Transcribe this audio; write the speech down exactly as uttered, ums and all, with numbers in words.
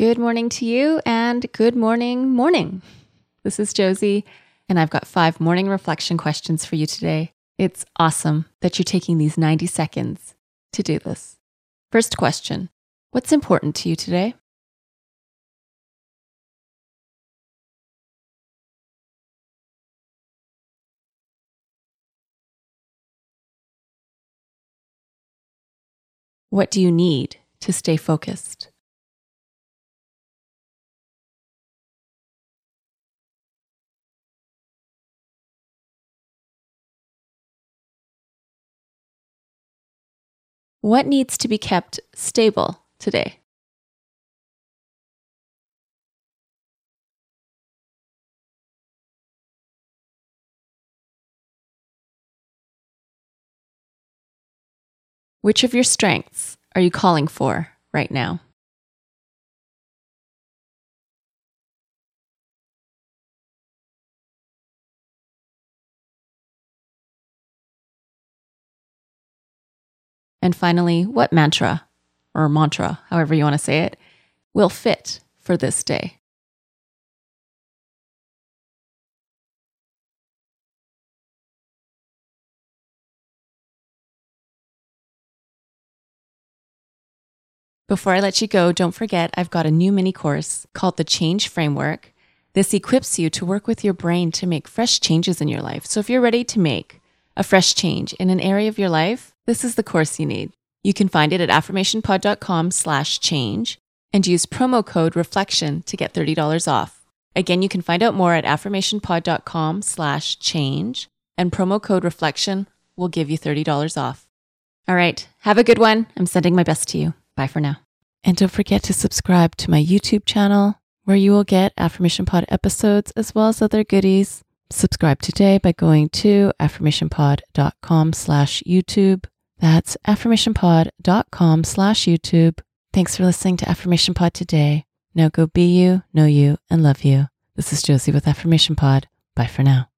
Good morning to you and good morning, morning. This is Josie, and I've got five morning reflection questions for you today. It's awesome that you're taking these ninety seconds to do this. First question, what's important to you today? What do you need to stay focused? What needs to be kept stable today? Which of your strengths are you calling for right now? And finally, what mantra or mantra, however you want to say it, will fit for this day? Before I let you go, don't forget I've got a new mini course called the Change Framework. This equips you to work with your brain to make fresh changes in your life. So if you're ready to make a fresh change in an area of your life, this is the course you need. You can find it at affirmationpod.com slash change and use promo code reflection to get thirty dollars off. Again, you can find out more at affirmationpod.com slash change and promo code reflection will give you thirty dollars off. All right, have a good one. I'm sending my best to you. Bye for now. And don't forget to subscribe to my YouTube channel where you will get Affirmation Pod episodes as well as other goodies. Subscribe today by going to affirmationpod.com slash YouTube. That's affirmationpod.com slash YouTube. Thanks for listening to Affirmation Pod today. Now go be you, know you, and love you. This is Josie with Affirmation Pod. Bye for now.